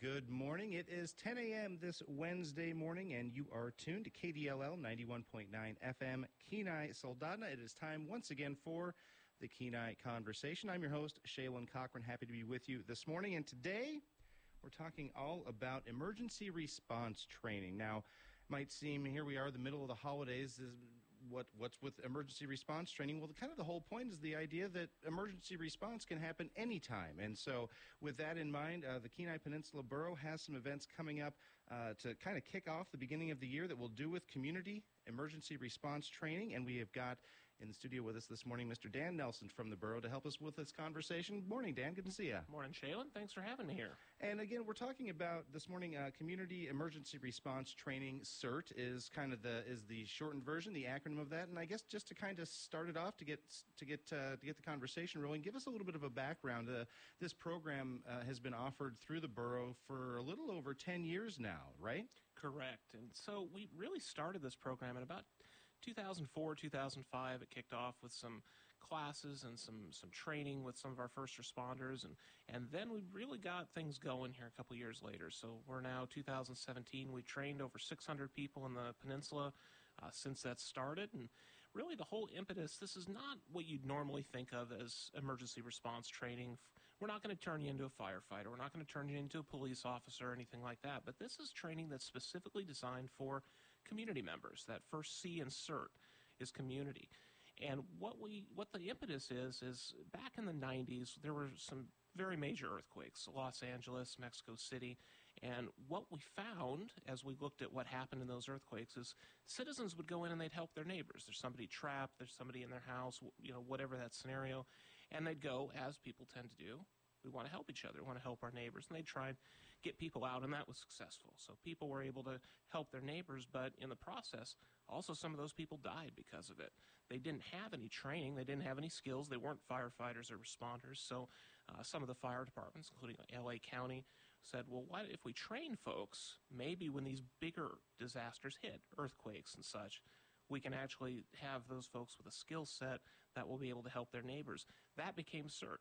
Good morning. It is 10 a.m. this Wednesday morning, and you are tuned to KDLL 91.9 FM, Kenai Soldotna. It is time once again for the Kenai Conversation. I'm your host, Shaylin Cochran. Happy to be with you this morning, and today we're talking all about emergency response training. Now, it might seem here we are, the middle of the holidays. What's with emergency response training? Well, kind of the whole point is the idea that emergency response can happen anytime. And so with that in mind, the Kenai Peninsula Borough has some events coming up to kind of kick off the beginning of the year that will do with community emergency response training. And we have got in the studio with us this morning Mr. Dan Nelson from the borough to help us with this conversation. Morning, Dan. Good to see you. Morning, Shaylin. Thanks for having me here. And again, we're talking about this morning Community Emergency Response Training. CERT is kind of the shortened version, the acronym of that. And I guess just to kind of start it off to get the conversation rolling, give us a little bit of a background. This program has been offered through the borough for a little over 10 years now, right? Correct. And so we really started this program in about 2004, 2005. It kicked off with some classes and some training with some of our first responders, and then we really got things going here a couple years later. So we're now 2017. We trained over 600 people in the peninsula since that started, and really the whole impetus, this is not what you'd normally think of as emergency response training. We're not going to turn you into a firefighter. We're not going to turn you into a police officer or anything like that, but this is training that's specifically designed for community members. That first C in CERT is community. And what the impetus is back in the 90s, there were some very major earthquakes, Los Angeles, Mexico City, and what we found as we looked at what happened in those earthquakes is citizens would go in and they'd help their neighbors. There's somebody trapped, there's somebody in their house, whatever that scenario, and they'd go, as people tend to do, we want to help each other, we want to help our neighbors, and they'd try and get people out, and that was successful. So people were able to help their neighbors, but in the process, also some of those people died because of it. They didn't have any training, they didn't have any skills, they weren't firefighters or responders, so some of the fire departments, including LA County, said, well, what if we train folks, maybe when these bigger disasters hit, earthquakes and such, we can actually have those folks with a skill set that will be able to help their neighbors. That became CERT.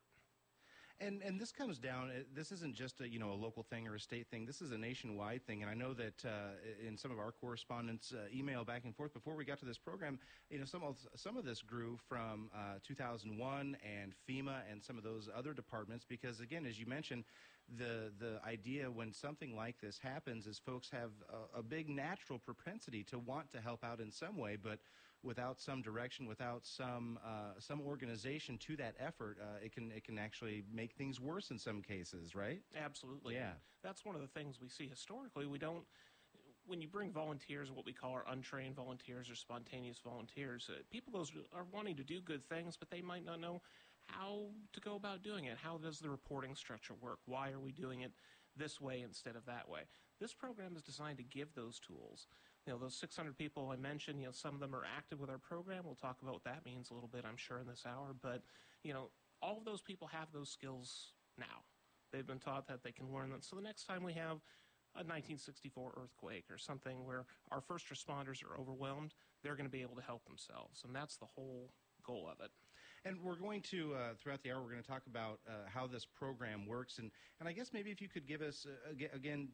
And this comes down, this isn't just a local thing or a state thing. This is a nationwide thing. And I know that in some of our correspondence email back and forth before we got to this program, some of this grew from 2001 and FEMA and some of those other departments because, again, as you mentioned, the idea when something like this happens is folks have a big natural propensity to want to help out in some way, but without some direction, without some organization to that effort, it can actually make things worse in some cases, right? Absolutely. Yeah. That's one of the things we see historically. We don't, when you bring volunteers, what we call our untrained volunteers or spontaneous volunteers, people are wanting to do good things, but they might not know how to go about doing it. How does the reporting structure work? Why are we doing it this way instead of that way? This program is designed to give those tools. Those 600 people I mentioned, some of them are active with our program. We'll talk about what that means a little bit, I'm sure, in this hour. But, all of those people have those skills now. They've been taught that they can learn them. So the next time we have a 1964 earthquake or something where our first responders are overwhelmed, they're going to be able to help themselves. And that's the whole goal of it. And we're going to, throughout the hour, we're going to talk about how this program works. And I guess maybe if you could give us, again,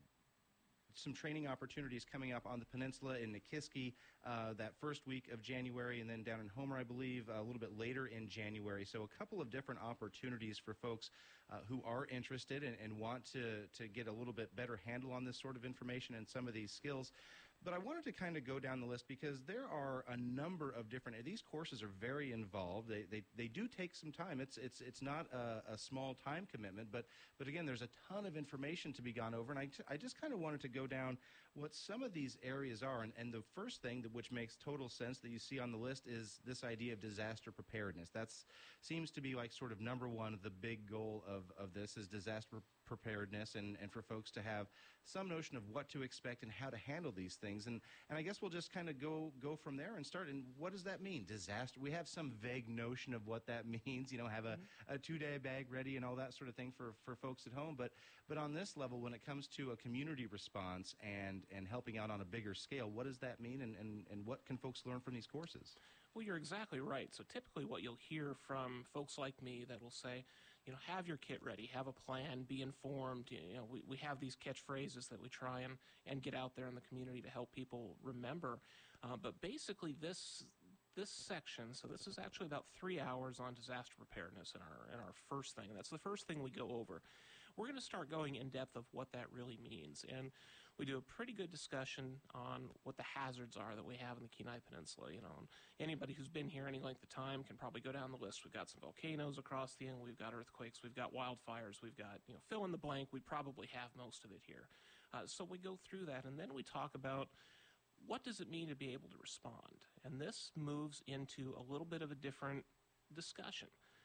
some training opportunities coming up on the peninsula in Nikiski that first week of January, and then down in Homer, I believe, a little bit later in January. So a couple of different opportunities for folks who are interested and want to get a little bit better handle on this sort of information and some of these skills. But I wanted to kind of go down the list because there are a number of different, these courses are very involved. They do take some time. It's not a small time commitment, but again, there's a ton of information to be gone over. And I just kind of wanted to go down what some of these areas are. And the first thing which makes total sense that you see on the list is this idea of disaster preparedness. That seems to be like sort of number one, the big goal of this is disaster preparedness and for folks to have some notion of what to expect and how to handle these things. And I guess we'll just kind of go from there and start. And what does that mean? Disaster. We have some vague notion of what that means, have a 2-day bag ready and all that sort of thing for folks at home. But on this level, when it comes to a community response and helping out on a bigger scale, what does that mean and what can folks learn from these courses? Well, you're exactly right. So typically what you'll hear from folks like me that will say, have your kit ready, have a plan, be informed. We have these catchphrases that we try and get out there in the community to help people remember. But basically, this section, so this is actually about 3 hours on disaster preparedness in our first thing. That's the first thing we go over. We're going to start going in depth of what that really means, and we do a pretty good discussion on what the hazards are that we have in the Kenai Peninsula. And anybody who's been here any length of time can probably go down the list. We've got some volcanoes across the inlet, we've got earthquakes, we've got wildfires, we've got, fill in the blank. We probably have most of it here. So we go through that, and then we talk about what does it mean to be able to respond? And this moves into a little bit of a different discussion.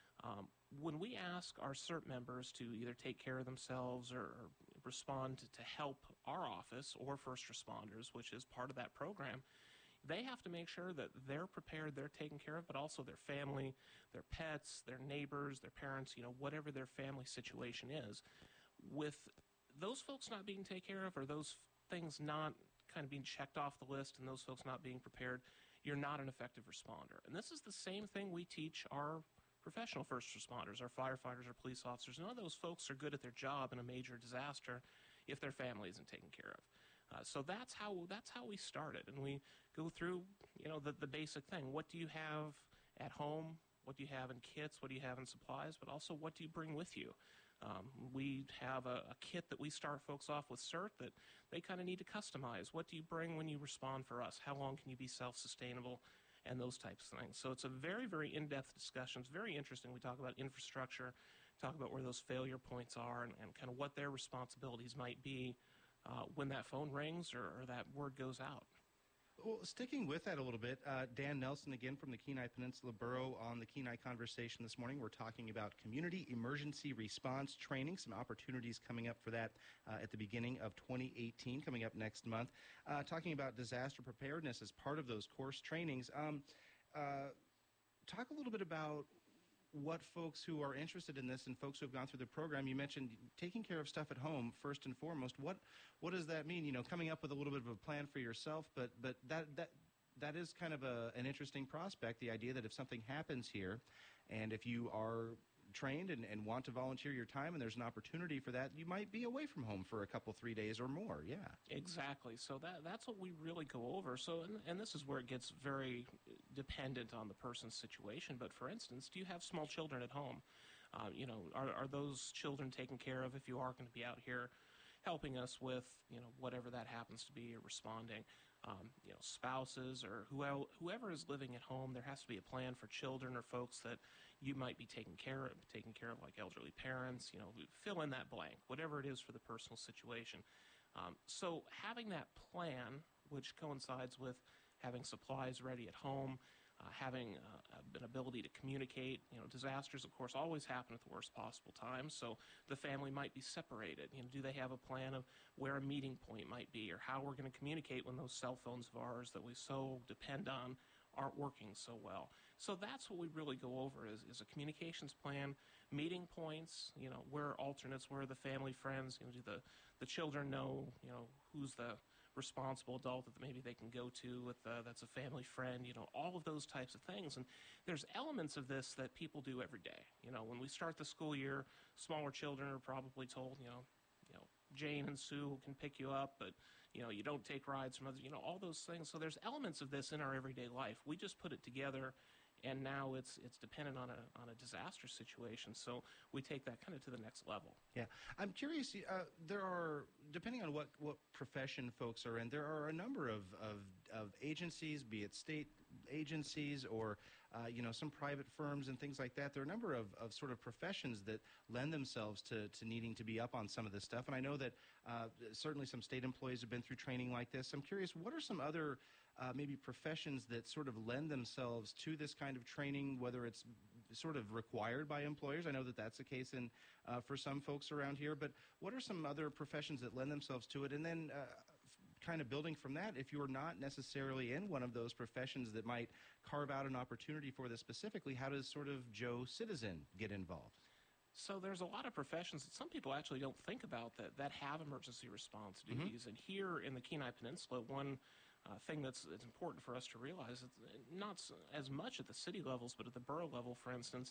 When we ask our CERT members to either take care of themselves or respond to help our office or first responders, which is part of that program, they have to make sure that they're prepared, they're taken care of, but also their family, their pets, their neighbors, their parents, whatever their family situation is. With those folks not being taken care of, or those things not kind of being checked off the list and those folks not being prepared, you're not an effective responder. And this is the same thing we teach our professional first responders, our firefighters, our police officers. None of those folks are good at their job in a major disaster if their family isn't taken care of. So that's how we started, and we go through the basic thing. What do you have at home? What do you have in kits? What do you have in supplies? But also, what do you bring with you? We have a kit that we start folks off with CERT that they kind of need to customize. What do you bring when you respond for us? How long can you be self-sustainable? And those types of things. So it's a very, very in-depth discussion. It's very interesting. We talk about infrastructure, talk about where those failure points are, and kind of what their responsibilities might be when that phone rings or that word goes out. Well, sticking with that a little bit, Dan Nelson again from the Kenai Peninsula Borough on the Kenai Conversation this morning. We're talking about community emergency response training, some opportunities coming up for that at the beginning of 2018, coming up next month. Talking about disaster preparedness as part of those course trainings. Talk a little bit about what folks who are interested in this and folks who have gone through the program. You mentioned taking care of stuff at home first and foremost. What does that mean? Coming up with a little bit of a plan for yourself, but that is kind of an interesting prospect. The idea that if something happens here, and if you are trained and want to volunteer your time and there's an opportunity for that, you might be away from home for a couple, 3 days or more. Yeah, exactly. So that's what we really go over. So and this is where it gets very dependent on the person's situation. But for instance, do you have small children at home? Are those children taken care of if you are going to be out here helping us with whatever that happens to be, or responding? Spouses or whoever is living at home, there has to be a plan for children or folks that you might be taking care of, like elderly parents. Fill in that blank, whatever it is for the personal situation. So having that plan, which coincides with having supplies ready at home, having an ability to communicate. Disasters, of course, always happen at the worst possible times, so the family might be separated. Do they have a plan of where a meeting point might be, or how we're going to communicate when those cell phones of ours that we so depend on aren't working so well? So that's what we really go over is a communications plan, meeting points, where are alternates, where are the family friends, do the children know, who's the responsible adult that maybe they can go to with that's a family friend, all of those types of things. And there's elements of this that people do every day. When we start the school year, smaller children are probably told, Jane and Sue can pick you up, but you don't take rides from others, all those things. So there's elements of this in our everyday life. We just put it together, and now it's dependent on a disaster situation. So we take that kind of to the next level. Yeah, I'm curious. There are, depending on what profession folks are in, there are a number of agencies, be it state agencies or some private firms and things like that. There are a number of sort of professions that lend themselves to needing to be up on some of this stuff. And I know that certainly some state employees have been through training like this. I'm curious, what are some other maybe professions that sort of lend themselves to this kind of training, whether it's sort of required by employers? I know that that's the case for some folks around here, but what are some other professions that lend themselves to it? And then kind of building from that, if you're not necessarily in one of those professions that might carve out an opportunity for this specifically, how does sort of Joe Citizen get involved? So there's a lot of professions that some people actually don't think about that have emergency response duties. And here in the Kenai Peninsula, one thing that's important for us to realize is not as much at the city levels, but at the borough level, for instance,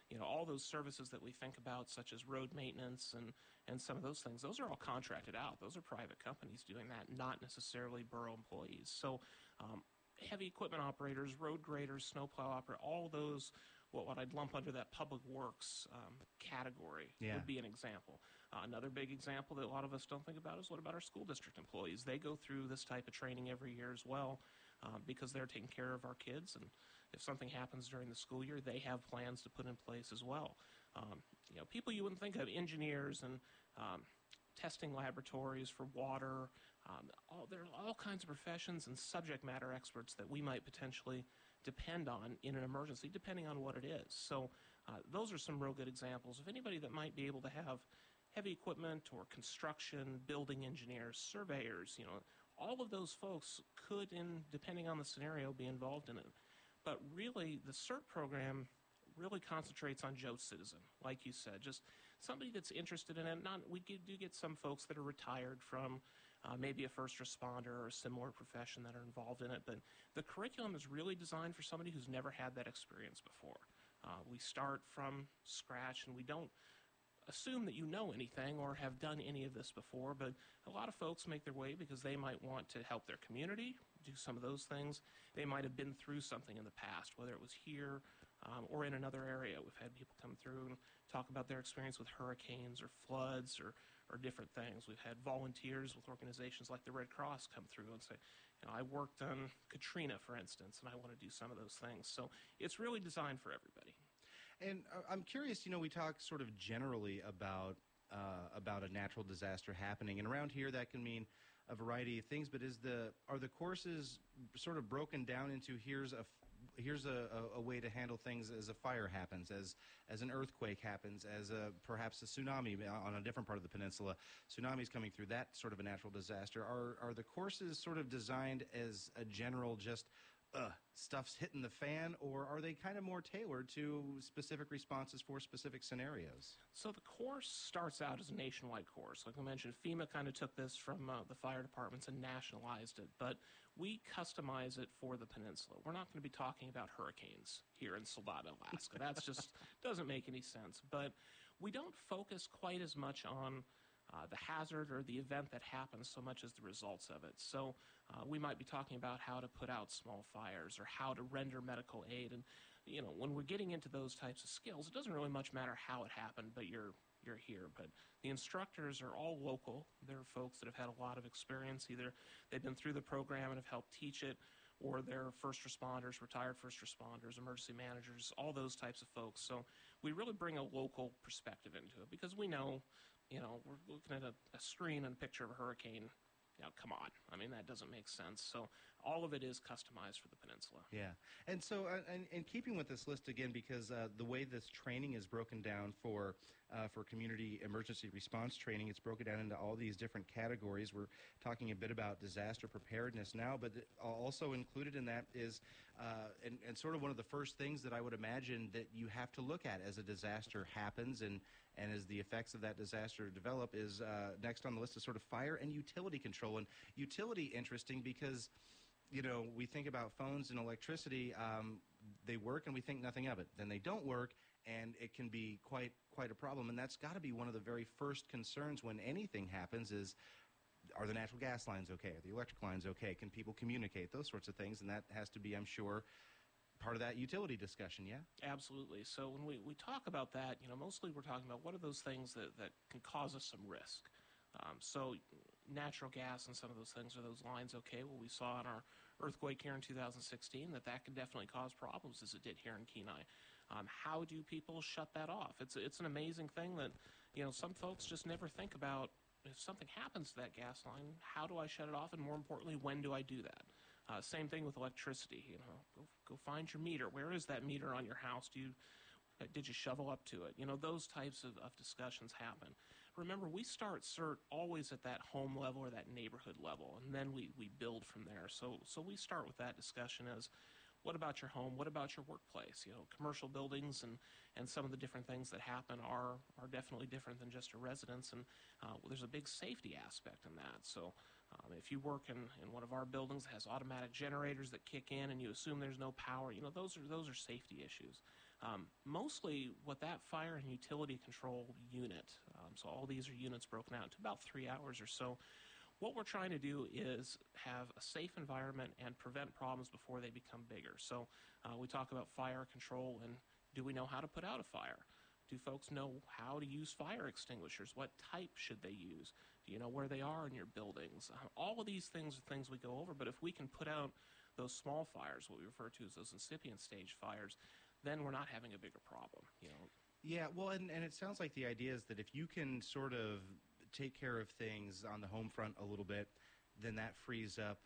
all those services that we think about, such as road maintenance and some of those things, those are all contracted out. Those are private companies doing that, not necessarily borough employees. So heavy equipment operators, road graders, snowplow operators, all those, what I'd lump under that public works category would be an example. Another big example that a lot of us don't think about is, what about our school district employees? They go through this type of training every year as well, because they're taking care of our kids, and if something happens during the school year, they have plans to put in place as well. People you wouldn't think of, engineers and testing laboratories for water. There are all kinds of professions and subject matter experts that we might potentially depend on in an emergency, depending on what it is. So those are some real good examples of anybody that might be able to have heavy equipment or construction, building engineers, surveyors, all of those folks could, depending on the scenario, be involved in it. But really, the CERT program really concentrates on Joe Citizen, like you said, just somebody that's interested in it. We do get some folks that are retired from maybe a first responder or a similar profession that are involved in it, but the curriculum is really designed for somebody who's never had that experience before. We start from scratch, and we don't assume that you know anything or have done any of this before, but a lot of folks make their way because they might want to help their community, do some of those things. They might have been through something in the past, whether it was here or in another area. We've had people come through and talk about their experience with hurricanes or floods or different things. We've had volunteers with organizations like the Red Cross come through and say, I worked on Katrina, for instance, and I want to do some of those things. So it's really designed for everybody. And I'm curious, we talk sort of generally about a natural disaster happening, and around here that can mean a variety of things. But are the courses sort of broken down into here's a way to handle things as a fire happens, as an earthquake happens, as perhaps a tsunami on a different part of the peninsula, tsunamis coming through, that sort of a natural disaster? Are the courses sort of designed as a general just stuff's hitting the fan, or are they kind of more tailored to specific responses for specific scenarios? So the course starts out as a nationwide course. Like I mentioned, FEMA kind of took this from the fire departments and nationalized it, but we customize it for the peninsula. We're not going to be talking about hurricanes here in Soldado, Alaska. That's just doesn't make any sense. But we don't focus quite as much on the hazard or the event that happens so much as the results of it. So we might be talking about how to put out small fires or how to render medical aid. And, when we're getting into those types of skills, it doesn't really much matter how it happened, but you're here. But the instructors are all local. They're folks that have had a lot of experience. Either they've been through the program and have helped teach it, or they're first responders, retired first responders, emergency managers, all those types of folks. So we really bring a local perspective into it because we know, we're looking at a screen and a picture of a hurricane. Come on. I mean, that doesn't make sense. So all of it is customized for the peninsula. Yeah. And so, and keeping with this list again, because the way this training is broken down for community emergency response training, it's broken down into all these different categories. We're talking a bit about disaster preparedness now, but also included in that is, and sort of one of the first things that I would imagine that you have to look at as a disaster happens and as the effects of that disaster develop is next on the list is sort of fire and utility control. And utility, interesting because, we think about phones and electricity, they work and we think nothing of it. Then they don't work and it can be quite a problem. And that's got to be one of the very first concerns when anything happens is, are the natural gas lines okay? Are the electric lines okay? Can people communicate? Those sorts of things. And that has to be, I'm sure, part of that utility discussion, yeah? Absolutely. So when we talk about that, mostly we're talking about what are those things that can cause us some risk. So natural gas and some of those things, are those lines okay? Well, we saw in our earthquake here in 2016 that can definitely cause problems, as it did here in Kenai. How do people shut that off? It's an amazing thing that, some folks just never think about. If something happens to that gas line, how do I shut it off? And more importantly, when do I do that? Same thing with electricity. Go find your meter. Where is that meter on your house? Did you shovel up to it? Those types of discussions happen. Remember, we start CERT always at that home level or that neighborhood level, and then we build from there. So we start with that discussion as, what about your home? What about your workplace? Commercial buildings and some of the different things that happen are definitely different than just a residence, and there's a big safety aspect in that. So if you work in one of our buildings that has automatic generators that kick in and you assume there's no power, those are safety issues. Mostly what that fire and utility control unit, so all these are units broken out into about 3 hours or so. What we're trying to do is have a safe environment and prevent problems before they become bigger. So we talk about fire control, and do we know how to put out a fire? Do folks know how to use fire extinguishers? What type should they use? Do you know where they are in your buildings? All of these things are things we go over, but if we can put out those small fires, what we refer to as those incipient stage fires, then we're not having a bigger problem. Yeah, well, and it sounds like the idea is that if you can sort of take care of things on the home front a little bit, then that frees up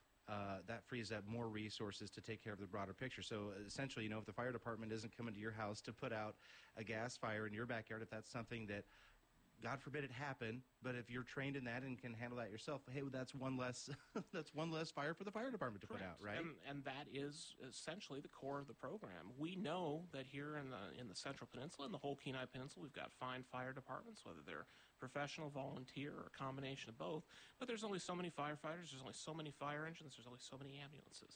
more resources to take care of the broader picture. So essentially, if the fire department isn't coming to your house to put out a gas fire in your backyard, if that's something that, God forbid it happen, but if you're trained in that and can handle that yourself, hey, that's one less that's one less fire for the fire department to Correct. put out, right? And that is essentially the core of the program. We know that here in the Central Peninsula and the whole Kenai Peninsula, we've got fine fire departments, whether they're professional, volunteer, or a combination of both. But there's only so many firefighters, there's only so many fire engines, there's only so many ambulances.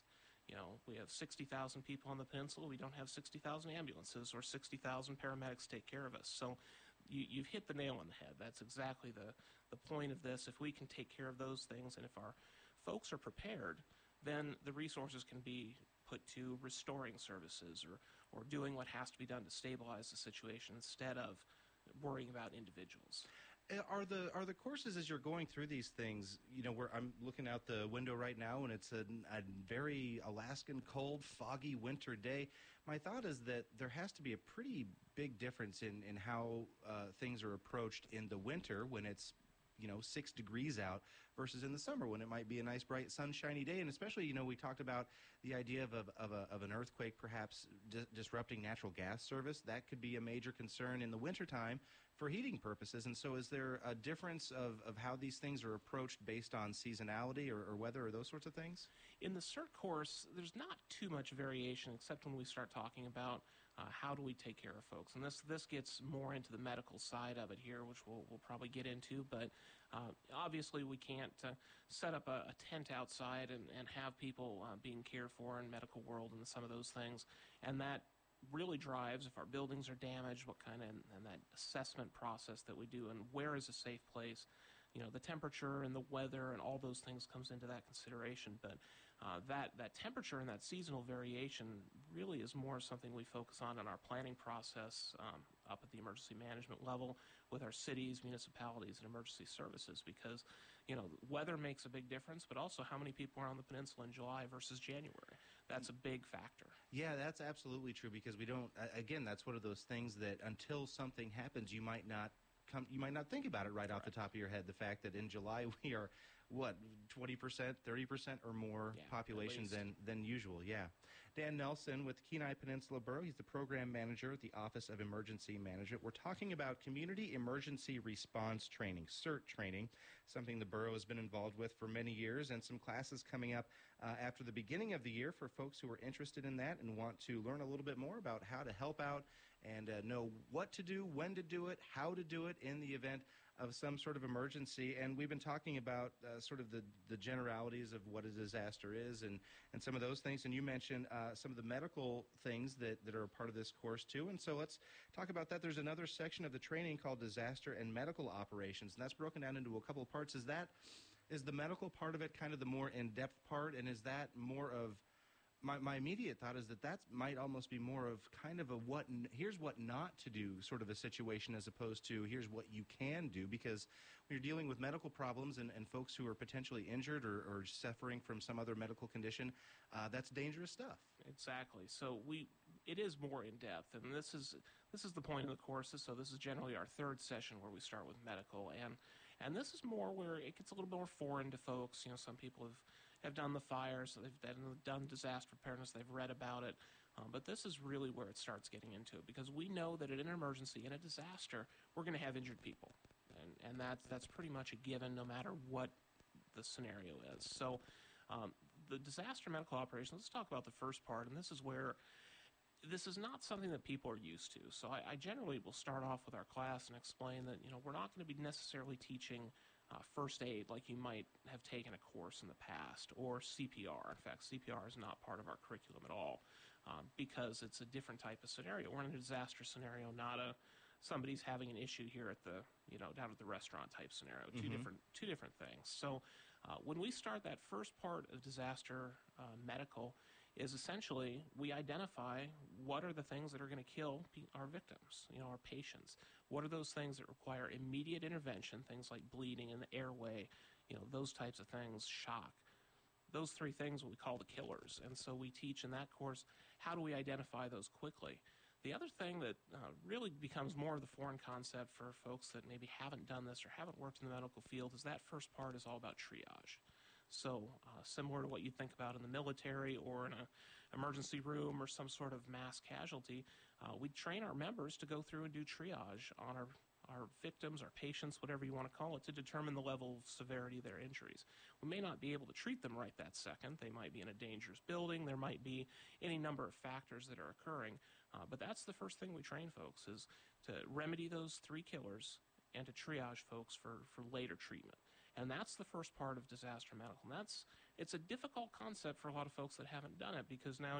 We have 60,000 people on the peninsula. We don't have 60,000 ambulances or 60,000 paramedics take care of us. So you've hit the nail on the head. That's exactly the point of this. If we can take care of those things, and if our folks are prepared, then the resources can be put to restoring services or doing what has to be done to stabilize the situation instead of worrying about individuals. Are the courses, as you're going through these things, where I'm looking out the window right now and it's a very Alaskan cold, foggy winter day. My thought is that there has to be a pretty big difference in how things are approached in the winter when it's 6 degrees out versus in the summer when it might be a nice, bright, sunshiny day. And especially, we talked about the idea of an earthquake perhaps disrupting natural gas service. That could be a major concern in the wintertime for heating purposes. And so is there a difference of how these things are approached based on seasonality or weather or those sorts of things? In the CERT course, there's not too much variation except when we start talking about how do we take care of folks. And this gets more into the medical side of it here, which we'll probably get into. But obviously we can't set up a tent outside and have people being cared for in medical world and some of those things. And that really drives if our buildings are damaged, what kind of, and that assessment process that we do, and where is a safe place. The temperature and the weather and all those things comes into that consideration. But that temperature and that seasonal variation really is more something we focus on in our planning process up at the emergency management level with our cities, municipalities, and emergency services, because weather makes a big difference, but also how many people are on the peninsula in July versus January. That's a big factor. Yeah, that's absolutely true, because we don't, again, that's one of those things that until something happens, you might not think about it right off the top of your head. The fact that in July we are, 20%, 30% or more population than usual. Yeah. Dan Nelson with Kenai Peninsula Borough. He's the program manager at the Office of Emergency Management. We're talking about Community Emergency Response Training, CERT training, something the borough has been involved with for many years, and some classes coming up after the beginning of the year for folks who are interested in that and want to learn a little bit more about how to help out and know what to do, when to do it, how to do it in the event of some sort of emergency. And we've been talking about sort of the generalities of what a disaster is and some of those things. And you mentioned some of the medical things that are a part of this course too. And so let's talk about that. There's another section of the training called Disaster and Medical Operations, and that's broken down into a couple of parts. Is the medical part of it kind of the more in-depth part, and is that more of my immediate thought is that might almost be more of kind of a here's what not to do sort of a situation, as opposed to here's what you can do, because when you're dealing with medical problems and folks who are potentially injured or suffering from some other medical condition, that's dangerous stuff. Exactly. So it is more in depth, and this is the point of the courses. So this is generally our third session where we start with medical, and this is more where it gets a little more foreign to folks. Some people have done the fires, they've done disaster preparedness, they've read about it, but this is really where it starts getting into it, because we know that in an emergency, in a disaster, we're going to have injured people, and that's pretty much a given no matter what the scenario is. So the disaster medical operations, let's talk about the first part, and this is where this is not something that people are used to. So I generally will start off with our class and explain that we're not going to be necessarily teaching first aid like you might have taken a course in the past, or CPR. In fact, CPR is not part of our curriculum at all because it's a different type of scenario. We're in a disaster scenario, not a somebody's having an issue here at the down at the restaurant type scenario. Two different things. So when we start that first part of disaster medical, is essentially we identify what are the things that are going to kill our victims, our patients. What are those things that require immediate intervention, things like bleeding in the airway, those types of things, shock. Those three things we call the killers. And so we teach in that course, how do we identify those quickly? The other thing that really becomes more of the foreign concept for folks that maybe haven't done this or haven't worked in the medical field is that first part is all about triage. So similar to what you think about in the military or in an emergency room or some sort of mass casualty, we train our members to go through and do triage on our victims, our patients, whatever you want to call it, to determine the level of severity of their injuries. We may not be able to treat them right that second. They might be in a dangerous building. There might be any number of factors that are occurring. But that's the first thing we train folks, is to remedy those three killers and to triage folks for later treatment. And that's the first part of disaster medical. And it's a difficult concept for a lot of folks that haven't done it, because now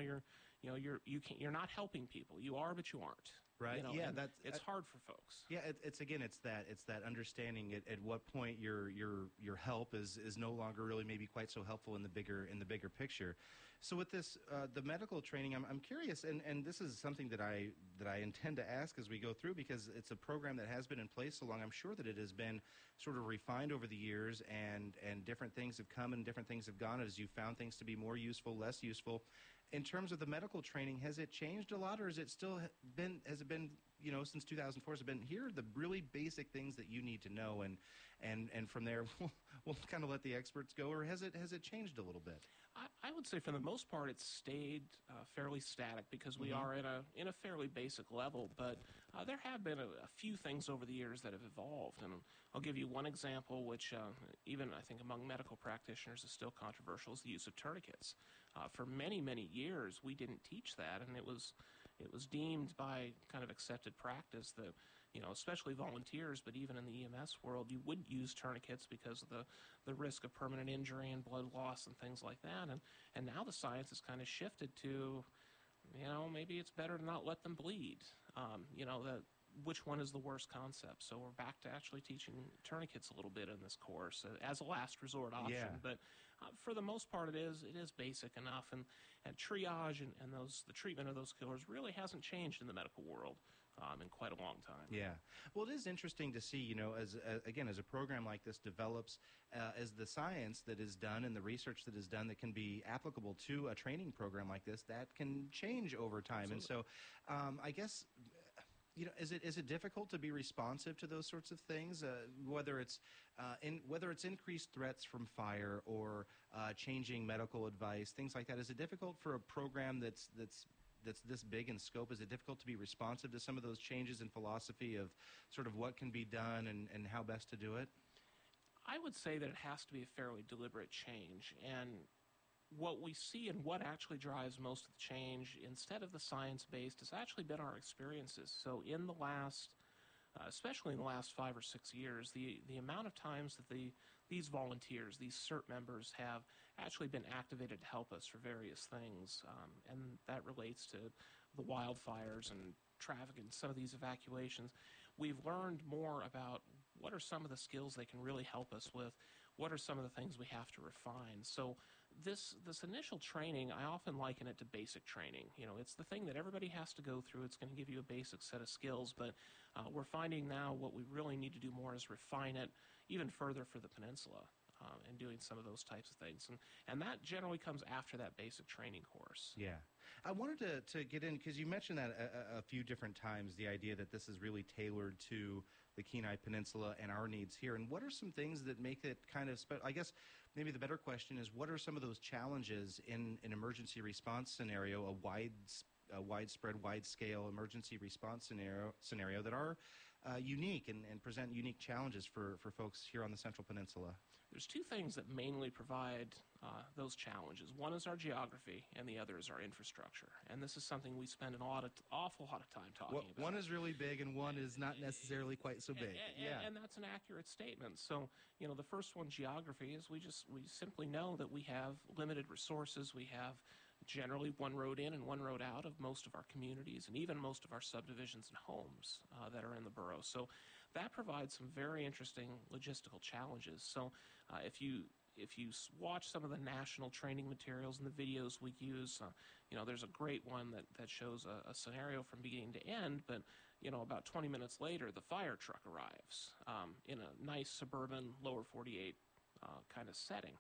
you're not helping people. You are, but you aren't. Right. Yeah. It's hard for folks. Yeah. It's that understanding at what point your help is no longer really maybe quite so helpful in the bigger picture. So with this, the medical training, I'm curious, and this is something that I intend to ask as we go through, because it's a program that has been in place so long. I'm sure that it has been sort of refined over the years, and different things have come and different things have gone as you found things to be more useful, less useful. In terms of the medical training, has it changed a lot, or has it been since 2004, has it been, here are the really basic things that you need to know, and from there we'll kind of let the experts go, or has it changed a little bit? I would say for the most part it's stayed fairly static, because we are in a fairly basic level, but there have been a few things over the years that have evolved, and I'll give you one example, which even I think among medical practitioners is still controversial, is the use of tourniquets. For many, many years we didn't teach that, and it was deemed by kind of accepted practice that, especially volunteers, but even in the EMS world, you wouldn't use tourniquets because of the risk of permanent injury and blood loss and things like that. And now the science has kind of shifted to, maybe it's better to not let them bleed. Which one is the worst concept? So we're back to actually teaching tourniquets a little bit in this course as a last resort option. Yeah. But for the most part, it is basic enough, and triage and the treatment of those killers really hasn't changed in the medical world in quite a long time. Yeah. Well, it is interesting to see, as a program like this develops, as the science that is done and the research that is done that can be applicable to a training program like this, that can change over time. Absolutely. And so I guess, is it difficult to be responsive to those sorts of things, whether it's increased threats from fire or changing medical advice, things like that? Is it difficult for a program that's this big in scope? Is it difficult to be responsive to some of those changes in philosophy of sort of what can be done and how best to do it? I would say that it has to be a fairly deliberate change, and what we see and what actually drives most of the change, instead of the science-based, has actually been our experiences. So in the last, especially in the last 5 or 6 years, the amount of times that these volunteers, these CERT members, have actually been activated to help us for various things, and that relates to the wildfires and traffic and some of these evacuations. We've learned more about what are some of the skills they can really help us with, what are some of the things we have to refine. So this initial training, I often liken it to basic training. It's the thing that everybody has to go through. It's going to give you a basic set of skills, but we're finding now what we really need to do more is refine it even further for the peninsula, and doing some of those types of things. And that generally comes after that basic training course. Yeah. I wanted to get in, because you mentioned that a few different times, the idea that this is really tailored to the Kenai Peninsula and our needs here. And what are some things that make it kind of I guess maybe the better question is, what are some of those challenges in an emergency response scenario, a widespread, wide-scale emergency response scenario that are unique and present unique challenges for folks here on the Central Peninsula? there's two things that mainly provide those challenges. One is our geography, and the other is our infrastructure. And this is something we spend awful lot of time talking about. One is really big, and one is not necessarily quite so big. And that's an accurate statement. So, the first one, geography, is we simply know that we have limited resources. We have generally one road in and one road out of most of our communities, and even most of our subdivisions and homes that are in the borough. So that provides some very interesting logistical challenges. So if you watch some of the national training materials and the videos we use, there's a great one that shows a scenario from beginning to end, but about 20 minutes later, the fire truck arrives in a nice suburban lower 48 kind of setting.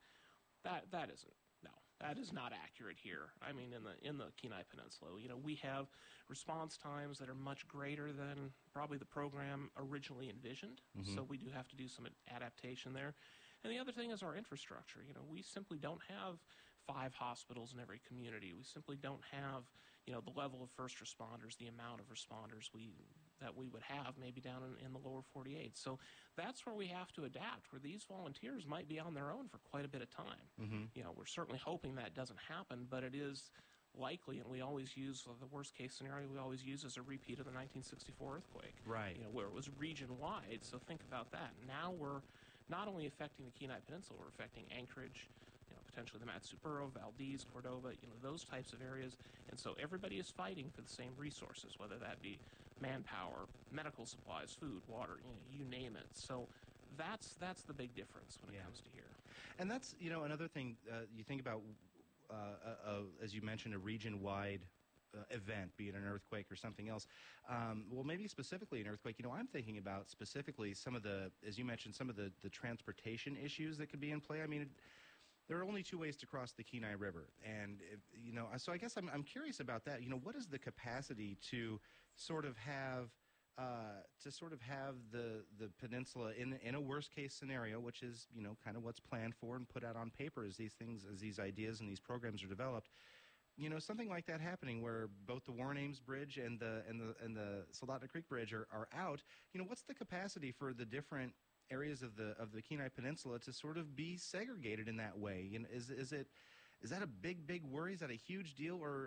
That is not accurate here. I mean, in the Kenai Peninsula, we have response times that are much greater than probably the program originally envisioned. Mm-hmm. So we do have to do some adaptation there. And the other thing is our infrastructure. We simply don't have 5 hospitals in every community. We simply don't have, the level of first responders, the amount of responders that we would have maybe down in the lower 48. So that's where we have to adapt, where these volunteers might be on their own for quite a bit of time. Mm-hmm. We're certainly hoping that doesn't happen, but it is likely, and we always use the worst case scenario we always use as a repeat of the 1964 earthquake. Right. Where it was region-wide. So think about that. Now we're not only affecting the Kenai Peninsula, we're affecting Anchorage, potentially the Mat-Su Borough, Valdez, Cordova, those types of areas. And so everybody is fighting for the same resources, whether that be manpower, medical supplies, food, water, you name it. So that's the big difference when it comes to here. And that's, another thing you think about, as you mentioned, a region-wide event, be it an earthquake or something else. Well, maybe specifically an earthquake. I'm thinking about specifically some of the, as you mentioned, some of the transportation issues that could be in play. I mean, there are only 2 ways to cross the Kenai River, and so I guess I'm curious about that. What is the capacity to sort of have the peninsula in a worst case scenario, which is kind of what's planned for and put out on paper as these ideas and these programs are developed. Something like that happening where both the Warren Ames Bridge and the Soldotna Creek Bridge are out. What's the capacity for the different areas of the Kenai Peninsula to sort of be segregated in that way? Is that a big worry? Is that a huge deal, or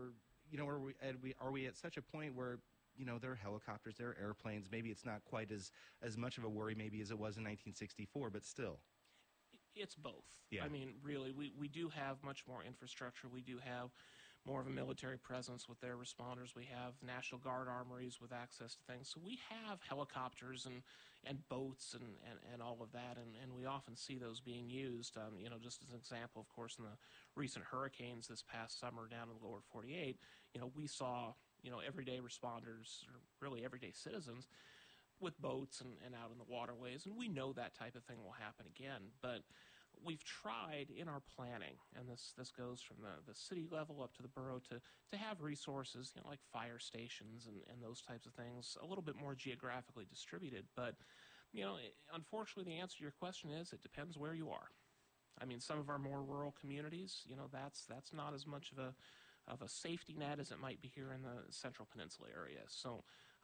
are we at such a point where there are helicopters, there are airplanes? Maybe it's not quite as much of a worry maybe as it was in 1964, but still. It's both. Yeah. I mean, really, we do have much more infrastructure. We do have more of a military presence with their responders. We have National Guard armories with access to things. So we have helicopters and boats and all of that, and we often see those being used. Just as an example, of course, in the recent hurricanes this past summer down in the lower 48, we saw, everyday responders, or really everyday citizens, with boats and out in the waterways, and we know that type of thing will happen again. But we've tried in our planning, and this goes from the city level up to the borough, to have resources, like fire stations and those types of things, a little bit more geographically distributed. But, unfortunately, the answer to your question is it depends where you are. I mean, some of our more rural communities, that's not as much of a safety net as it might be here in the Central Peninsula area. So,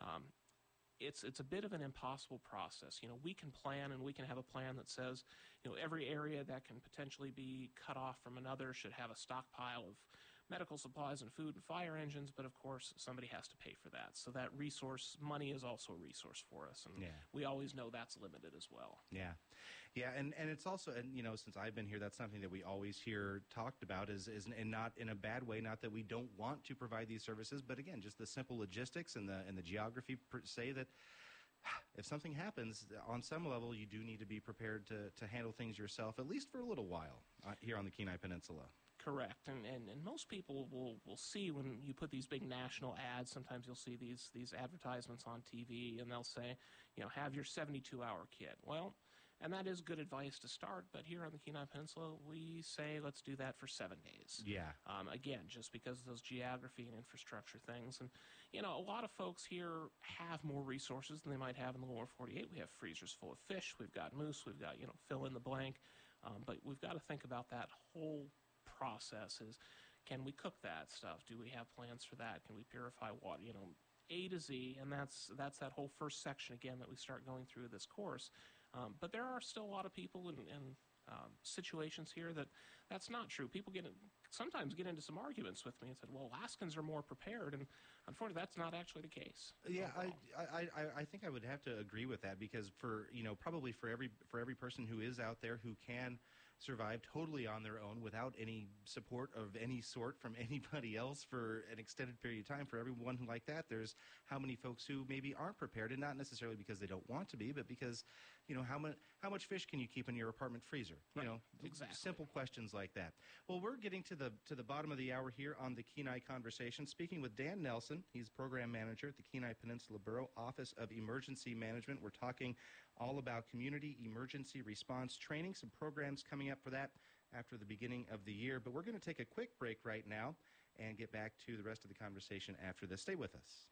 it's a bit of an impossible process. We can plan, and we can have a plan that says, every area that can potentially be cut off from another should have a stockpile of medical supplies and food and fire engines, but of course somebody has to pay for that. So that money is also a resource for us, and we always know that's limited as well. Yeah, and it's also, and since I've been here, that's something that we always hear talked about is and not in a bad way, not that we don't want to provide these services, but again, just the simple logistics and the geography per se, that if something happens on some level, you do need to be prepared to handle things yourself, at least for a little while here on the Kenai Peninsula. Correct, and most people will see when you put these big national ads. Sometimes you'll see these advertisements on TV, and they'll say, have your 72-hour kit. Well, and that is good advice to start, but here on the Kenai Peninsula, we say let's do that for 7 days. Yeah. Again, just because of those geography and infrastructure things. And, a lot of folks here have more resources than they might have in the lower 48. We have freezers full of fish. We've got moose. We've got, fill in the blank. But we've got to think about that whole process is, can we cook that stuff? Do we have plans for that? Can we purify water? A to Z, and that's that whole first section again that we start going through this course. But there are still a lot of people, and situations here that's not true. People sometimes get into some arguments with me and said, well, Alaskans are more prepared, and unfortunately that's not actually the case. Yeah, overall. I think I would have to agree with that, because probably for every person who is out there who can survive totally on their own without any support of any sort from anybody else for an extended period of time, for everyone who like that, there's how many folks who maybe aren't prepared, and not necessarily because they don't want to be, but because how much fish can you keep in your apartment freezer? Right. Exactly. Simple questions like that. Well, we're getting to the bottom of the hour here on the Kenai Conversation, speaking with Dan Nelson. He's program manager at the Kenai Peninsula Borough Office of Emergency Management. We're talking all about community emergency response training, some programs coming up for that after the beginning of the year. But we're going to take a quick break right now and get back to the rest of the conversation after this. Stay with us.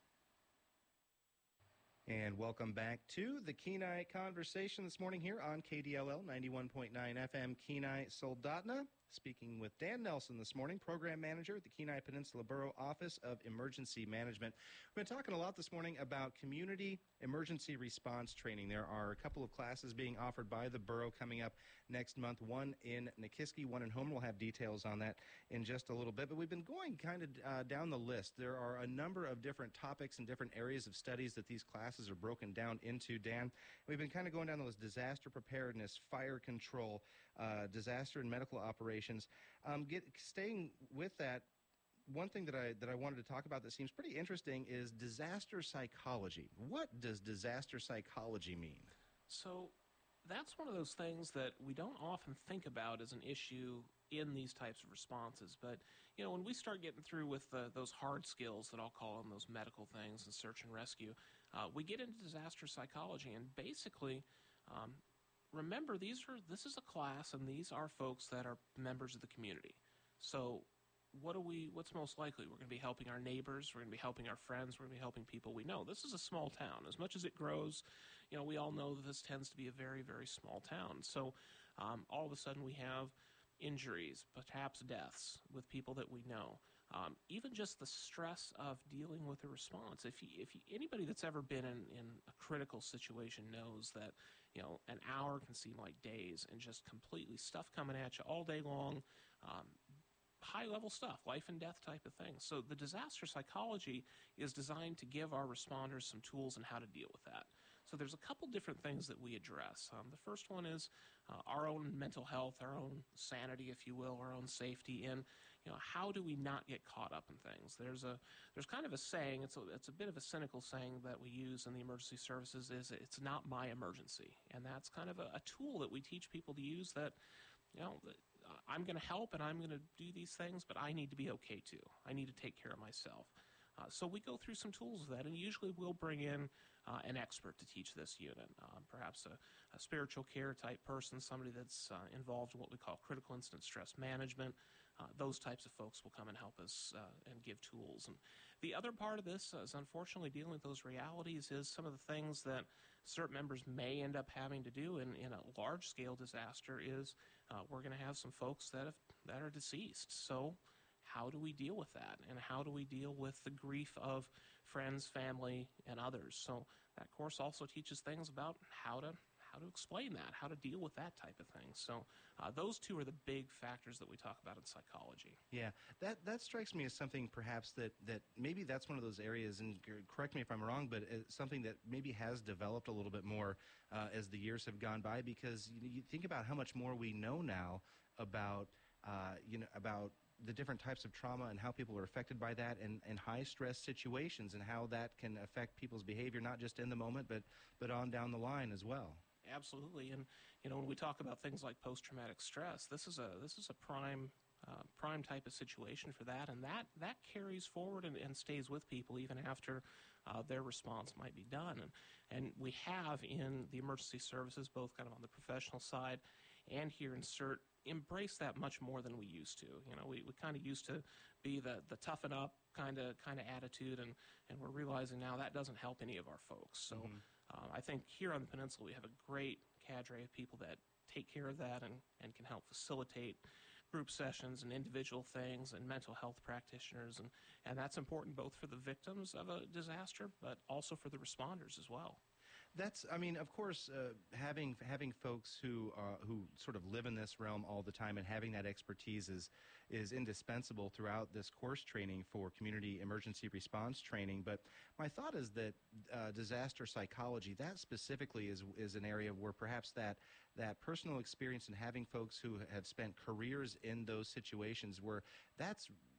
And welcome back to the Kenai Conversation this morning here on KDLL 91.9 FM Kenai Soldotna. Speaking with Dan Nelson this morning, program manager at the Kenai Peninsula Borough Office of Emergency Management. We've been talking a lot this morning about community emergency response training. There are a couple of classes being offered by the borough coming up next month, one in Nikiski, one in Homer. We'll have details on that in just a little bit, but we've been going kind of down the list. There are a number of different topics and different areas of studies that these classes are broken down into, Dan. We've been kind of going down the list: disaster preparedness, fire control, disaster and medical operations. Staying with that, one thing that I wanted to talk about that seems pretty interesting is disaster psychology. What does disaster psychology mean? So that's one of those things that we don't often think about as an issue in these types of responses. But, when we start getting through with those hard skills that I'll call them, those medical things and search and rescue, we get into disaster psychology. And basically, remember, this is a class, and these are folks that are members of the community. So what's most likely? We're going to be helping our neighbors, we're going to be helping our friends, we're going to be helping people we know. This is a small town. As much as it grows, we all know that this tends to be a very, very small town. So all of a sudden we have injuries, perhaps deaths with people that we know. Even just the stress of dealing with a response. If anybody that's ever been in a critical situation knows that an hour can seem like days, and just completely stuff coming at you all day long, high-level stuff, life and death type of things. So the disaster psychology is designed to give our responders some tools on how to deal with that. So there's a couple different things that we address. The first one is our own mental health, our own sanity, if you will, our own safety in, how do we not get caught up in things? There's kind of a saying, it's a bit of a cynical saying that we use in the emergency services, is it's not my emergency. And that's kind of a tool that we teach people to use, that, I'm going to help and I'm going to do these things, but I need to be okay too. I need to take care of myself. So we go through some tools of that, and usually we'll bring in an expert to teach this unit, perhaps a spiritual care type person, somebody that's involved in what we call critical incident stress management. Those types of folks will come and help us and give tools. And the other part of this is, unfortunately, dealing with those realities is some of the things that CERT members may end up having to do in a large-scale disaster is we're going to have some folks that are deceased. So how do we deal with that? And how do we deal with the grief of friends, family, and others? So that course also teaches things about how to explain that, how to deal with that type of thing. So those two are the big factors that we talk about in psychology. Yeah, that strikes me as something perhaps that maybe that's one of those areas, and correct me if I'm wrong, but something that maybe has developed a little bit more as the years have gone by, because you think about how much more we know now about the different types of trauma and how people are affected by that, and high-stress situations, and how that can affect people's behavior, not just in the moment, but on down the line as well. Absolutely. And when we talk about things like post-traumatic stress, this is a prime type of situation for that, and that carries forward and stays with people even after their response might be done. And we have in the emergency services, both kind of on the professional side and here in CERT, embrace that much more than we used to. We kind of used to be the toughen up kind of attitude, and we're realizing now that doesn't help any of our folks. So I think here on the peninsula we have a great cadre of people that take care of that and can help facilitate group sessions and individual things, and mental health practitioners, and that's important both for the victims of a disaster but also for the responders as well. That's, I mean, of course, having folks who sort of live in this realm all the time and having that expertise is indispensable throughout this course training for community emergency response training. But my thought is that disaster psychology, that specifically is an area where perhaps that personal experience and having folks who have spent careers in those situations where that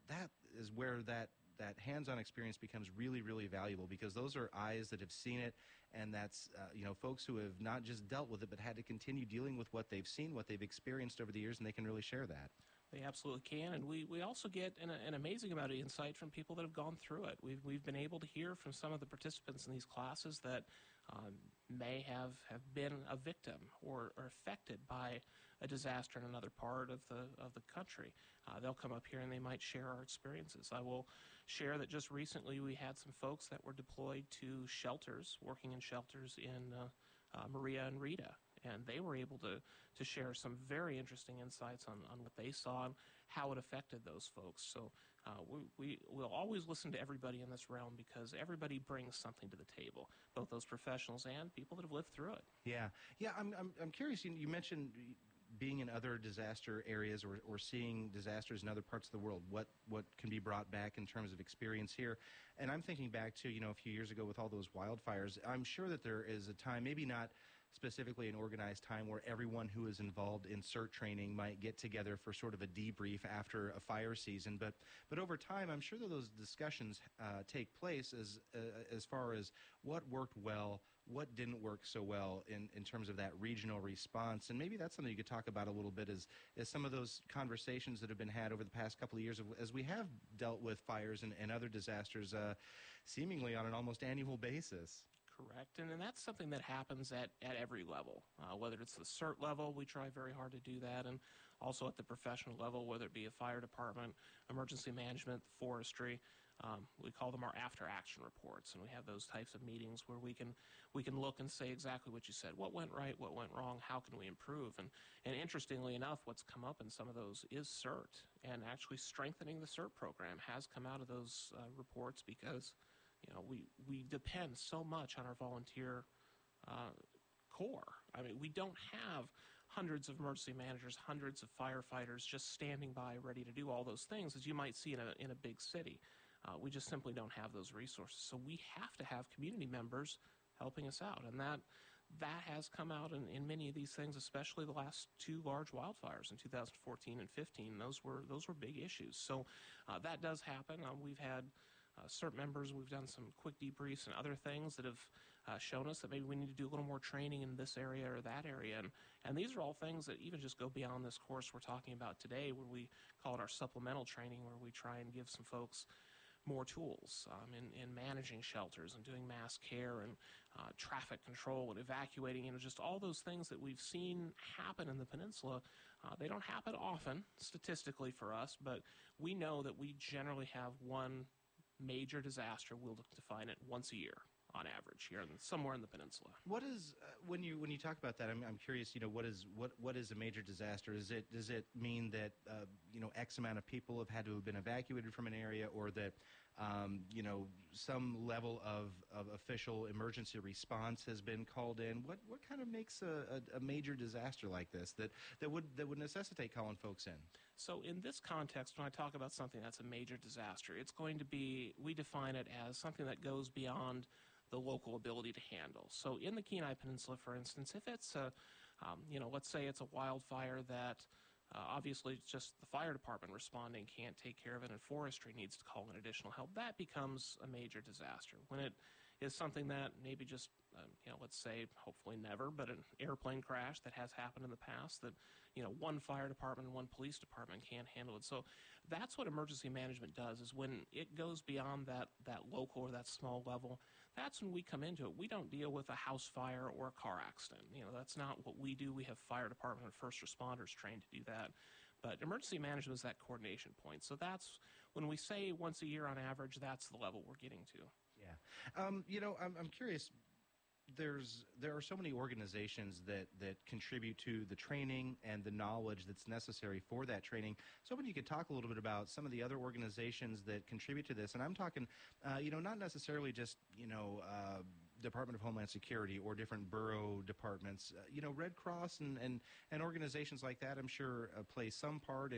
is where that hands-on experience becomes really, really valuable, because those are eyes that have seen it, and that's folks who have not just dealt with it but had to continue dealing with what they've seen, what they've experienced over the years, and they can really share that. They absolutely can, and we also get an amazing amount of insight from people that have gone through it. We've been able to hear from some of the participants in these classes that may have been a victim or affected by a disaster in another part of the country. They'll come up here and they might share our experiences. I will share that just recently we had some folks that were deployed to shelters, working in shelters in Maria and Rita, and they were able to share some very interesting insights on what they saw and how it affected those folks. So we'll always listen to everybody in this realm, because everybody brings something to the table, both those professionals and people that have lived through it. Yeah, yeah. I'm curious. You mentioned being in other disaster areas or seeing disasters in other parts of the world. What can be brought back in terms of experience here? And I'm thinking back to a few years ago with all those wildfires. I'm sure that there is a time, maybe not specifically an organized time, where everyone who is involved in CERT training might get together for sort of a debrief after a fire season. But over time, I'm sure that those discussions take place as far as what worked well, what didn't work so well in terms of that regional response. And maybe that's something you could talk about a little bit, is some of those conversations that have been had over the past couple of years as we have dealt with fires and other disasters seemingly on an almost annual basis. Correct, and that's something that happens at every level. Whether it's the CERT level, we try very hard to do that, and also at the professional level, whether it be a fire department, emergency management, forestry. We call them our after-action reports, and we have those types of meetings where we can look and say exactly what you said. What went right? What went wrong? How can we improve? And interestingly enough, what's come up in some of those is CERT, and actually strengthening the CERT program has come out of those reports, because we depend so much on our volunteer corps. I mean, we don't have hundreds of emergency managers, hundreds of firefighters just standing by ready to do all those things as you might see in a big city. We just simply don't have those resources. So we have to have community members helping us out, and that has come out in many of these things, especially the last two large wildfires in 2014 and 15. Those were big issues. So that does happen. We've had CERT members, we've done some quick debriefs and other things that have shown us that maybe we need to do a little more training in this area or that area. And these are all things that even just go beyond this course we're talking about today, where we call it our supplemental training, where we try and give some folks more tools in managing shelters and doing mass care and traffic control and evacuating, just all those things that we've seen happen in the peninsula. They don't happen often statistically for us, but we know that we generally have one major disaster. We'll define it once a year on average here somewhere in the peninsula. What is when you talk about that? I'm curious. What is a major disaster? Does it mean that X amount of people have had to have been evacuated from an area, or that some level of official emergency response has been called in? What kind of makes a major disaster like this that would necessitate calling folks in? So in this context, when I talk about something that's a major disaster, it's going to be, we define it as something that goes beyond the local ability to handle. So in the Kenai Peninsula, for instance, if it's let's say it's a wildfire that obviously it's just the fire department responding can't take care of it, and forestry needs to call in additional help, that becomes a major disaster. When it is something that maybe just, let's say, hopefully never, but an airplane crash that has happened in the past that, one fire department and one police department can't handle it. So that's what emergency management does, is when it goes beyond that local or that small level, that's when we come into it. We don't deal with a house fire or a car accident. That's not what we do. We have fire department and first responders trained to do that. But emergency management is that coordination point. So that's when we say once a year on average, that's the level we're getting to. Yeah. I'm curious. There are so many organizations that contribute to the training and the knowledge that's necessary for that training. So when you could talk a little bit about some of the other organizations that contribute to this, and I'm talking, not necessarily just Department of Homeland Security or different borough departments, Red Cross and organizations like that, I'm sure, play some part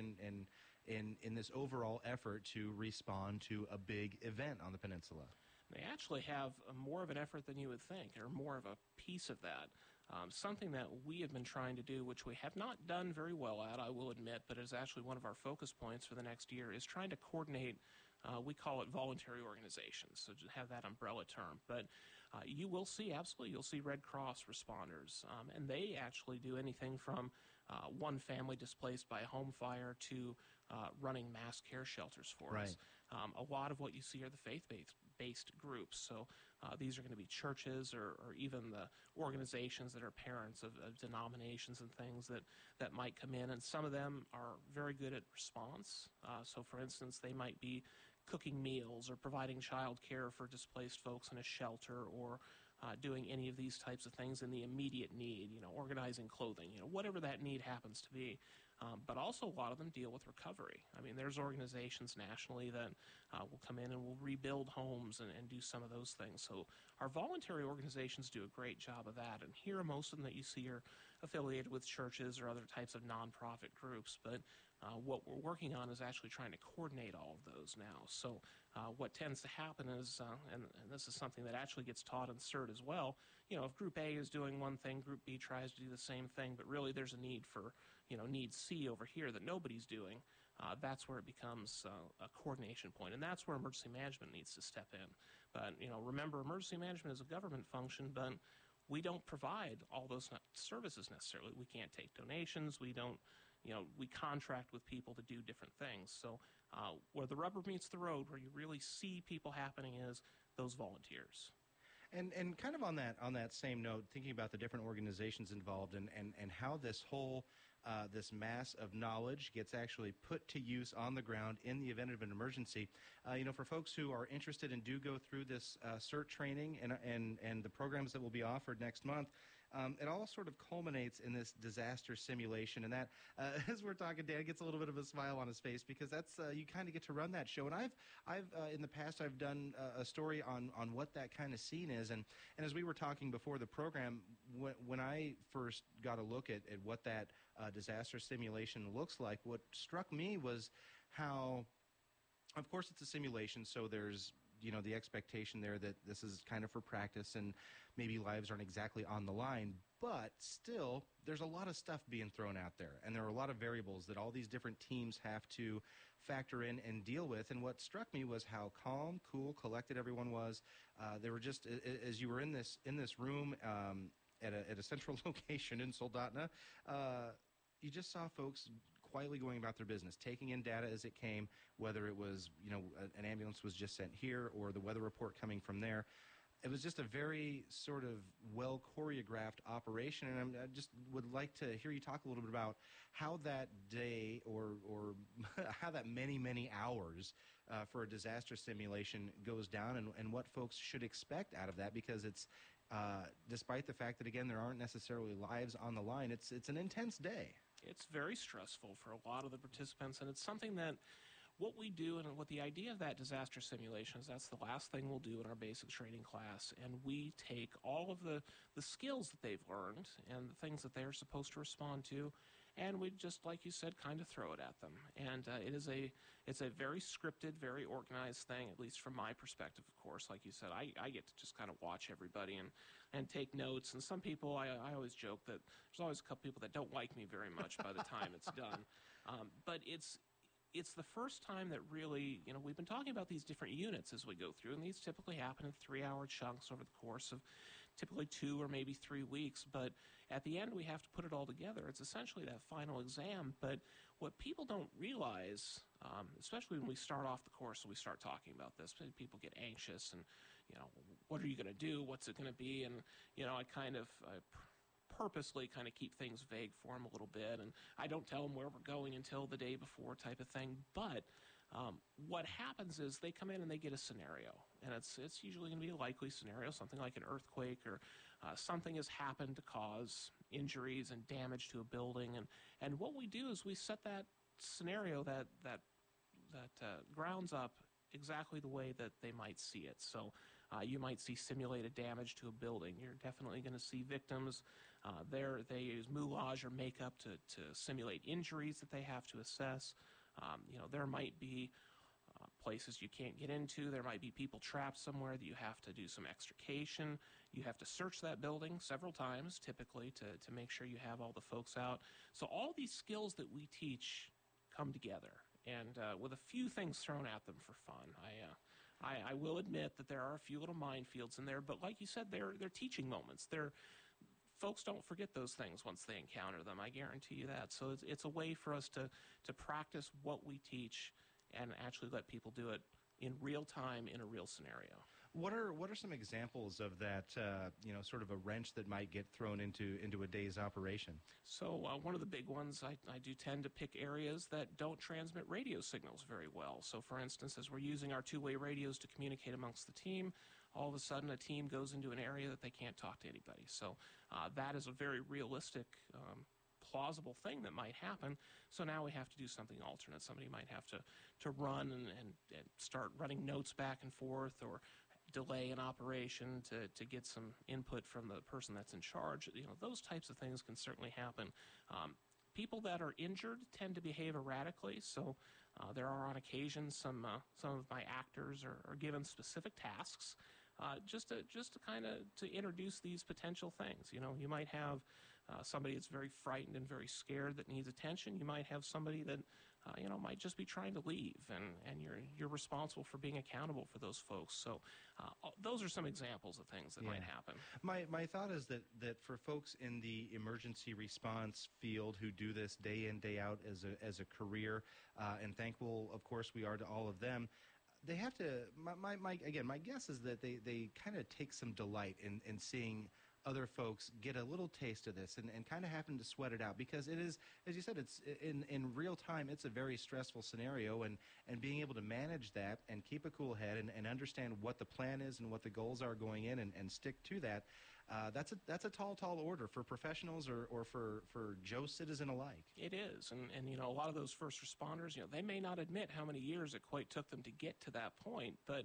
in this overall effort to respond to a big event on the peninsula. They actually have more of an effort than you would think, or more of a piece of that. Something that we have been trying to do, which we have not done very well at, I will admit, but is actually one of our focus points for the next year, is trying to coordinate, we call it voluntary organizations, so to have that umbrella term. But you will see, absolutely, you'll see Red Cross responders, and they actually do anything from one family displaced by a home fire to running mass care shelters for us. A lot of what you see are the faith-based groups. So these are going to be churches or even the organizations that are parents of denominations and things that might come in. And some of them are very good at response. So, for instance, they might be cooking meals or providing child care for displaced folks in a shelter, or doing any of these types of things in the immediate need, organizing clothing, whatever that need happens to be. But also a lot of them deal with recovery. I mean, there's organizations nationally that will come in and will rebuild homes and do some of those things. So our voluntary organizations do a great job of that. And here, most of them that you see are affiliated with churches or other types of nonprofit groups. But what we're working on is actually trying to coordinate all of those now. So what tends to happen is, and this is something that actually gets taught in CERT as well, if Group A is doing one thing, Group B tries to do the same thing, but really there's a need for, need C over here that nobody's doing. That's where it becomes a coordination point, and that's where emergency management needs to step in. But, remember, emergency management is a government function, but we don't provide all those services necessarily. We can't take donations. We don't, we contract with people to do different things. So where the rubber meets the road, where you really see people happening, is those volunteers. And kind of on that same note, thinking about the different organizations involved and how this whole this mass of knowledge gets actually put to use on the ground in the event of an emergency. For folks who are interested and do go through this CERT training and the programs that will be offered next month, it all sort of culminates in this disaster simulation. And that, as we're talking, Dan gets a little bit of a smile on his face, because that's you kind of get to run that show. And I've in the past, I've done a story on what that kind of scene is. And as we were talking before the program, when I first got a look at what that disaster simulation looks like, what struck me was how, of course, it's a simulation, so there's the expectation there that this is kind of for practice and maybe lives aren't exactly on the line, but still there's a lot of stuff being thrown out there, and there are a lot of variables that all these different teams have to factor in and deal with. And what struck me was how calm, cool, collected everyone was. They were just, as you were in this room at a central location in Soldotna, you just saw folks quietly going about their business, taking in data as it came, whether it was, an ambulance was just sent here or the weather report coming from there. It was just a very sort of well-choreographed operation, and I just would like to hear you talk a little bit about how that day or how that many hours for a disaster simulation goes down, and what folks should expect out of that, because it's, despite the fact that, again, there aren't necessarily lives on the line, it's an intense day. It's very stressful for a lot of the participants, and it's something that what we do, and what the idea of that disaster simulation is, that's the last thing we'll do in our basic training class, and we take all of the skills that they've learned and the things that they're supposed to respond to, and we just, like you said, kind of throw it at them. And it's a very scripted, very organized thing, at least from my perspective, of course. Like you said, I get to just kind of watch everybody and take notes. And some people, I always joke that there's always a couple people that don't like me very much by the time it's done. But it's the first time that really, we've been talking about these different units as we go through, and these typically happen in 3-hour chunks over the course of typically 2 or maybe 3 weeks. But at the end, we have to put it all together. It's essentially that final exam. But what people don't realize, especially when we start off the course and we start talking about this, people get anxious and, what are you going to do? What's it going to be? And, I purposely kind of keep things vague for them a little bit, and I don't tell them where we're going until the day before, type of thing. But what happens is they come in and they get a scenario, and it's usually going to be a likely scenario, something like an earthquake, or something has happened to cause injuries and damage to a building, and what we do is we set that scenario that grounds up exactly the way that they might see it. So You might see simulated damage to a building. You're definitely going to see victims. They use moulage or makeup to simulate injuries that they have to assess. There might be places you can't get into. There might be people trapped somewhere that you have to do some extrication. You have to search that building several times, typically, to make sure you have all the folks out. So all these skills that we teach come together, and with a few things thrown at them for fun. I will admit that there are a few little minefields in there, but like you said, they're teaching moments. Folks don't forget those things once they encounter them. I guarantee you that. So it's a way for us to practice what we teach and actually let people do it in real time in a real scenario. What are some examples of that, sort of a wrench that might get thrown into a day's operation? So one of the big ones, I do tend to pick areas that don't transmit radio signals very well. So for instance, as we're using our two-way radios to communicate amongst the team, all of a sudden a team goes into an area that they can't talk to anybody. So that is a very realistic plausible thing that might happen. So now we have to do something alternate. Somebody might have to run and start running notes back and forth, or delay an operation to get some input from the person that's in charge. Those types of things can certainly happen. People that are injured tend to behave erratically, so there are on occasion some of my actors are given specific tasks just to kind of to introduce these potential things. You might have somebody that's very frightened and very scared that needs attention. You might have somebody that might just be trying to leave, and you're responsible for being accountable for those folks. So those are some examples of things that might happen. My thought is that for folks in the emergency response field who do this day in, day out as a career, and thankful, of course, we are to all of them, they have to, my guess is that they kind of take some delight in seeing other folks get a little taste of this and kind of having to sweat it out, because it is, as you said, it's in real time, it's a very stressful scenario, and being able to manage that and keep a cool head and understand what the plan is and what the goals are going in and stick to that, that's a tall order for professionals or for Joe citizen alike. It is, and a lot of those first responders, they may not admit how many years it quite took them to get to that point, but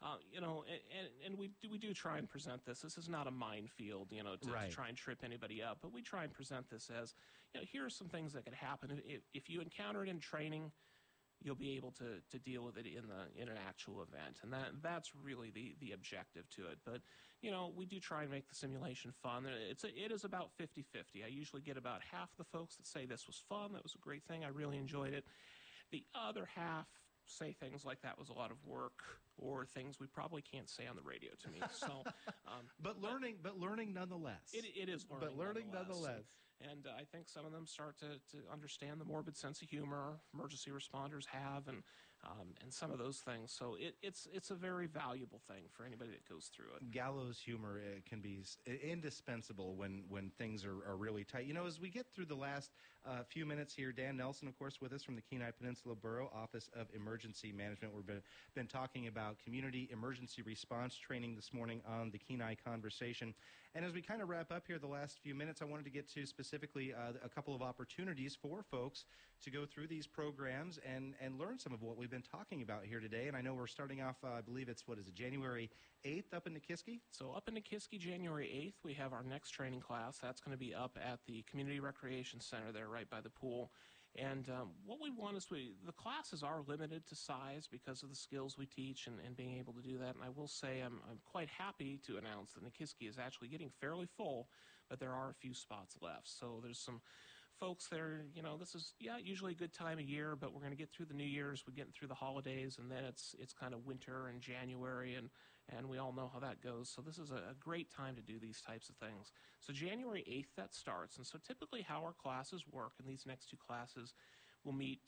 and we do try and present this. This is not a minefield, to try and trip anybody up, but we try and present this as, here are some things that could happen if you encounter it in training. You'll be able to deal with it in an actual event, and that's really the objective to it. But we do try and make the simulation fun. It is about 50-50. I usually get about half the folks that say this was fun, that was a great thing, I really enjoyed it. The other half say things like that was a lot of work, or things we probably can't say on the radio to me. So, but learning nonetheless. It is learning, but learning nonetheless. And I think some of them start to understand the morbid sense of humor emergency responders have, and some of those things. So it's a very valuable thing for anybody that goes through it. Gallows humor can be indispensable when things are really tight. As we get through the last few minutes here, Dan Nelson, of course, with us from the Kenai Peninsula Borough Office of Emergency Management. We've been talking about community emergency response training this morning on the Kenai Conversation. And as we kind of wrap up here the last few minutes, I wanted to get to specifically a couple of opportunities for folks to go through these programs and learn some of what we've been talking about here today. And I know we're starting off, I believe it's, January 8th up in Nikiski? So up in Nikiski, January 8th, we have our next training class. That's going to be up at the Community Recreation Center there right by the pool. And what we want is the classes are limited to size because of the skills we teach and being able to do that. And I will say I'm quite happy to announce that Nikiski is actually getting fairly full, but there are a few spots left. So there's some folks there, this is, usually a good time of year, but we're going to get through the New Year's, we're getting through the holidays, and then it's kind of winter and January, and we all know how that goes. So this is a great time to do these types of things. So January 8th, that starts. And so typically how our classes work, and these next two classes will meet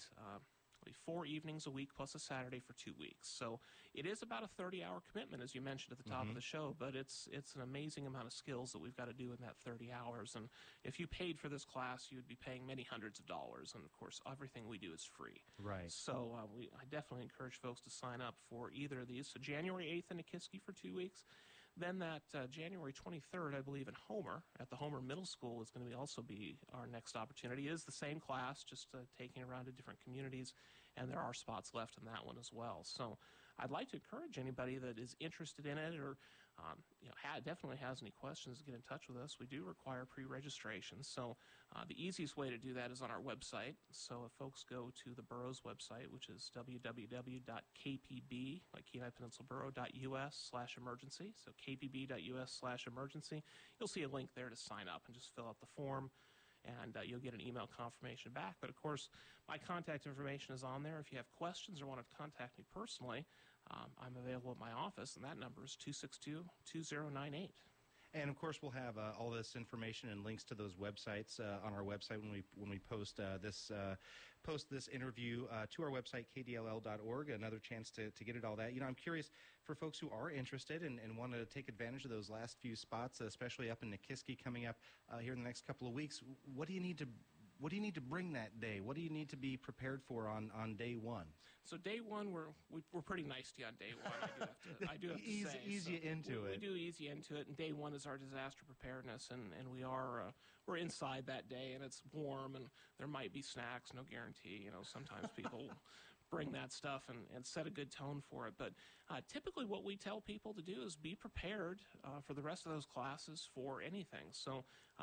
4 evenings a week plus a Saturday for 2 weeks. So it is about a 30-hour commitment, as you mentioned at the top of the show, but it's an amazing amount of skills that we've got to do in that 30 hours. And if you paid for this class, you would be paying many hundreds of dollars. And, of course, everything we do is free. Right. So I definitely encourage folks to sign up for either of these. So January 8th in Nikiski for 2 weeks. Then that January 23rd, I believe, in Homer, at the Homer Middle School, is going to also be our next opportunity. It is the same class, just taking around to different communities, and there are spots left in that one as well. So I'd like to encourage anybody that is interested in it or definitely has any questions to get in touch with us. We do require pre-registration, so the easiest way to do that is on our website. So if folks go to the borough's website, which is www.kpb, like Kenai Peninsula Borough.us/emergency, so kpb.us/emergency, you'll see a link there to sign up and just fill out the form, and you'll get an email confirmation back. But of course, my contact information is on there. If you have questions or want to contact me personally, I'm available at my office, and that number is 262-2098. And of course, we'll have all this information and links to those websites on our website when we post this interview to our website, kdll.org. Another chance to get it all that. I'm curious for folks who are interested and want to take advantage of those last few spots, especially up in Nikiski coming up here in the next couple of weeks. What do you need to bring that day? What do you need to be prepared for on day one? So day one, we're pretty nice to you on day one. I do have to say. Ease you into it. We do ease you into it, and day one is our disaster preparedness, and we're inside that day, and it's warm, and there might be snacks, no guarantee. Sometimes people bring that stuff and set a good tone for it. But typically what we tell people to do is be prepared for the rest of those classes for anything. So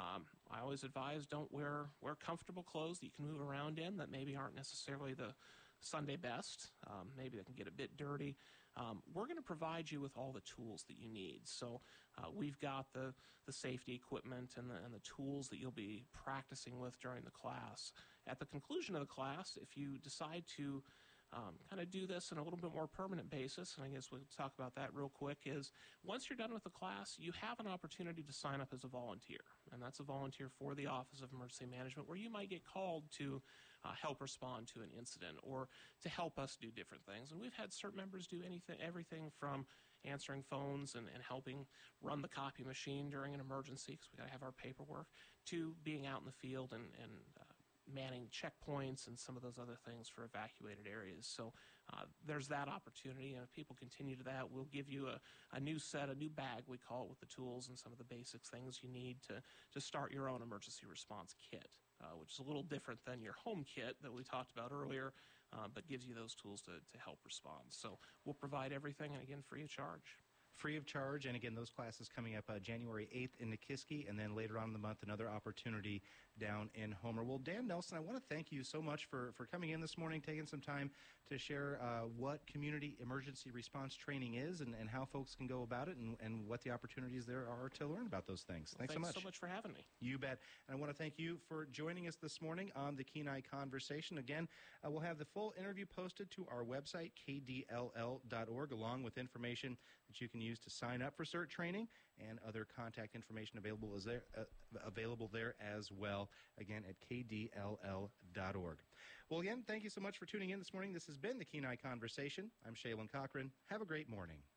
I always advise don't wear comfortable clothes that you can move around in that maybe aren't necessarily the Sunday best. Maybe they can get a bit dirty. We're going to provide you with all the tools that you need. So we've got the safety equipment and the tools that you'll be practicing with during the class. At the conclusion of the class, if you decide to kind of do this on a little bit more permanent basis, and I guess we'll talk about that real quick, is once you're done with the class, you have an opportunity to sign up as a volunteer, and that's a volunteer for the Office of Emergency Management, where you might get called to help respond to an incident or to help us do different things. And we've had CERT members do everything from answering phones and helping run the copy machine during an emergency, because we got to have our paperwork, to being out in the field and manning checkpoints and some of those other things for evacuated areas. So there's that opportunity, and if people continue to that, we'll give you a new bag, we call it, with the tools and some of the basics things you need to start your own emergency response kit, which is a little different than your home kit that we talked about earlier, but gives you those tools to help respond. So we'll provide everything, and again, free of charge. Free of charge, and again, those classes coming up January 8th in Nikiski, and then later on in the month, another opportunity down in Homer. Well, Dan Nelson, I want to thank you so much for coming in this morning, taking some time to share what community emergency response training is and how folks can go about it and what the opportunities there are to learn about those things. Well, thanks so much. Thanks so much for having me. You bet. And I want to thank you for joining us this morning on the Kenai Conversation. Again, we'll have the full interview posted to our website, kdll.org, along with information that you can use to sign up for CERT training and other contact information available there as well, again, at kdll.org. Well, again, thank you so much for tuning in this morning. This has been the Kenai Conversation. I'm Shaylin Cochran. Have a great morning.